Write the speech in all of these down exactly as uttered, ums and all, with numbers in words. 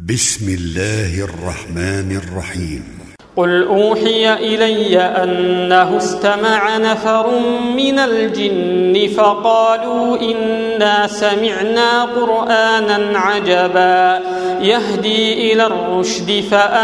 بسم الله الرحمن الرحيم. قل أوحي إلي أنه استمع نفر من الجن فقالوا إنا سمعنا قرآنا عجبا يهدي إلى الرشد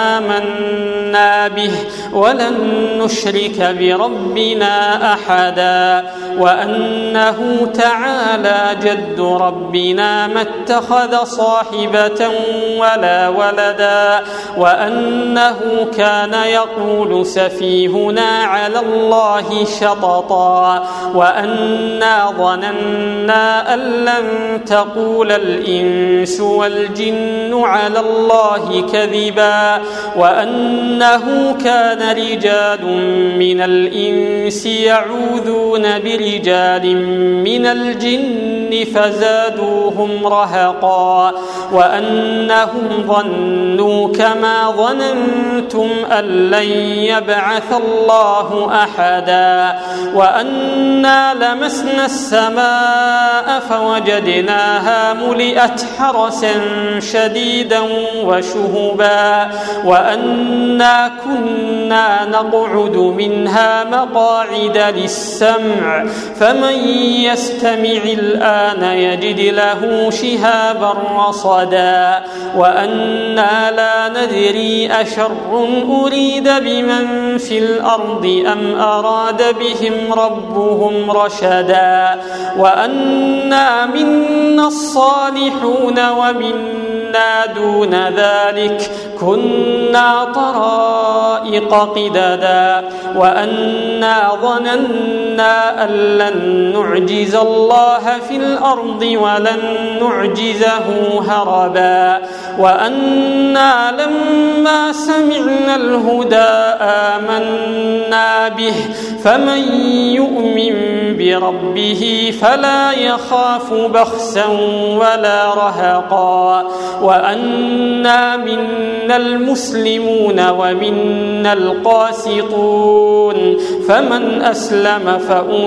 فآمنا به ولن نشرك بربنا أحدا وأنه تعالى جد ربنا ما اتخذ صاحبة ولا ولدا وأنه كان يقول سفيهنا على الله شططا وأنا ظننا أن لن تقول الإنس والجن على الله كذبا وأنه كان رجال من الإنس يعوذون برجال من الجن فزادوهم رهقا وأنهم ظنوا كما ظننتم أن لن يبعث الله أحدا وأنا لمسنا السماء فوجدناها ملئت حرسا شديدا وشهبا وأنا كنا نقعد منها مقاعد للسمع فمن يستمع الآن يجد له شهابا رصدا وأنا لا ندري أشر أريد بمن في الأرض أم أراد بهم ربهم رشدا وأنا منا الصالحون ومنا دون ذلك كنا طرائق قددا وأنا ظننا أن لن نعجز الله في الأرض ولن نعجزه هربا وأنا لما سمعنا الهدى آمنا به فمن يؤمن بربه فلا يخاف بخسا ولا رهقا وأنا منا المسلمون ومنا القاسطون فمن أسلم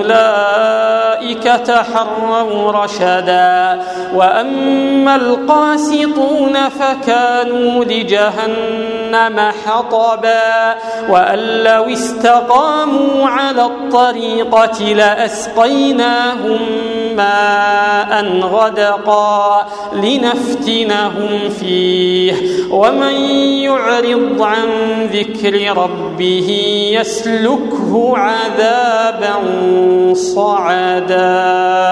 فأولئك تحروا رشدا وأما القاسطون فكانوا لجهنم حطبا وأن لو استقاموا على الطريقة لأسقيناهم ماء غدقا لنفتنهم فيه ومن يعرض عن ذكر ربه يسلكه عذابا صعدا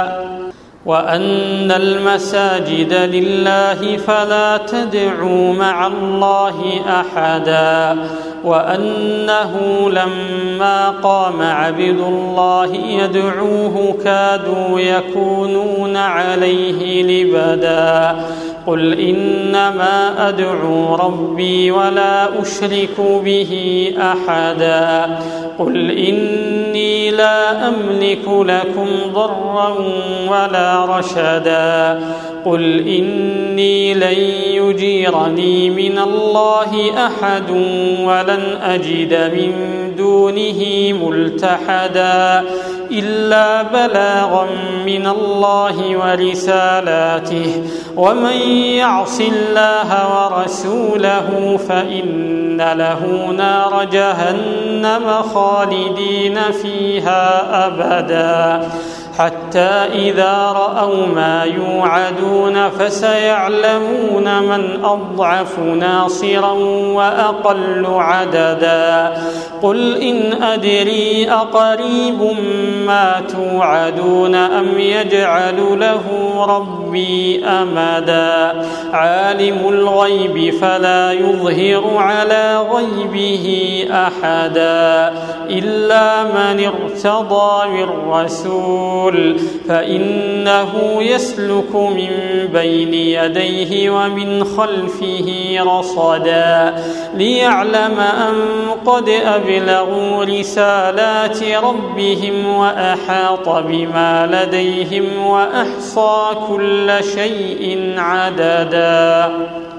وأن المساجد لله فلا تدعوا مع الله أحدا وأنه لما قام عبد الله يدعوه كادوا يكونون عليه لبدا قل إنما أدعو ربي ولا أشرك به أحدا قل إني لا أملك لكم ضرا ولا رشدا قل إني لن يجيرني من الله أحد ولن أجد من دونه ملتحدا إلا بلاغا من الله ورسالاته ومن يعص الله ورسوله فإن له نار جهنم خالدين فيها أبدا حتى إذا رأوا ما يوعدون فسيعلمون من أضعف ناصرا وأقل عددا قل إن أدري أقريب ما توعدون أم يجعل له ربي أمدا عالم الغيب فلا يظهر على غيبه أحدا إلا من ارتضى من رسول فإنه يسلك من بين يديه ومن خلفه رصدا ليعلم أن قد أبلغوا رسالات ربهم وأحاط بما لديهم وأحصى كل شيء عددا.